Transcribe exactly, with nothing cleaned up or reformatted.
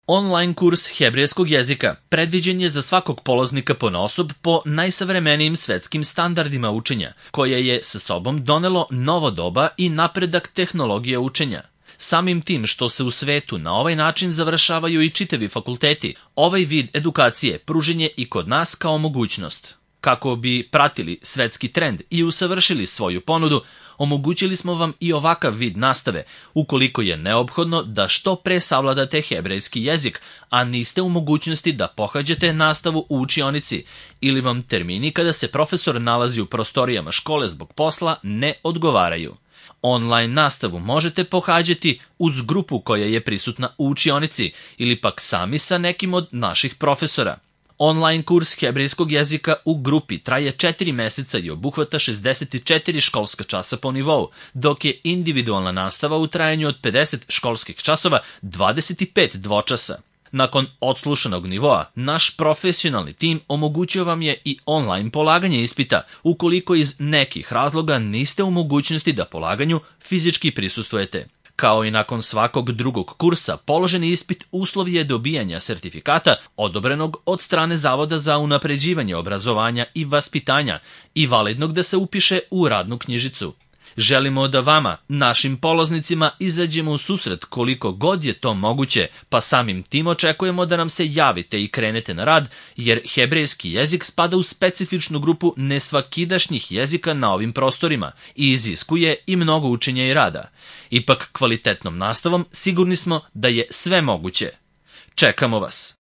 Online kurs hebrejskog jezika predviđen je za svakog polaznika ponaosob po najsavremenijim svetskim standardima učenja, koje je sa sobom donelo novo doba i napredak tehnologije učenja. Samim tim što se u svetu na ovaj način završavaju i čitavi fakulteti, ovaj vid edukacije pružen je i kod nas kao mogućnost. Kako bi pratili svetski trend i usavršili svoju ponudu, omogućili smo vam i ovakav vid nastave, ukoliko je neophodno da što pre savladate hebrejski jezik, a niste u mogućnosti da pohađate nastavu u učionici, ili vam termini kada se profesor nalazi u prostorijama škole zbog posla ne odgovaraju. Online nastavu možete pohađati uz grupu koja je prisutna u učionici ili pak sami sa nekim od naših profesora. Online kurs hebrejskog jezika u grupi traje četiri meseca i obuhvata šezdeset četiri školska časa po nivou, dok je individualna nastava u trajanju od pedeset školskih časova dvadeset pet dvočasa. Nakon odslušanog nivoa, naš profesionalni tim omogućio vam je i online polaganje ispita, ukoliko iz nekih razloga niste u mogućnosti da polaganju fizički prisustvujete. Kao i nakon svakog drugog kursa, položeni ispit uslov je dobijanja sertifikata odobrenog od strane Zavoda za unapređivanje obrazovanja i vaspitanja i validnog da se upiše u radnu knjižicu. Želimo da vama, našim polaznicima, izađemo u susret koliko god je to moguće, pa samim tim očekujemo da nam se javite i krenete na rad, jer hebrejski jezik spada u specifičnu grupu nesvakidašnjih jezika na ovim prostorima i iziskuje i mnogo učenja i rada. Ipak kvalitetnom nastavom sigurni smo da je sve moguće. Čekamo vas!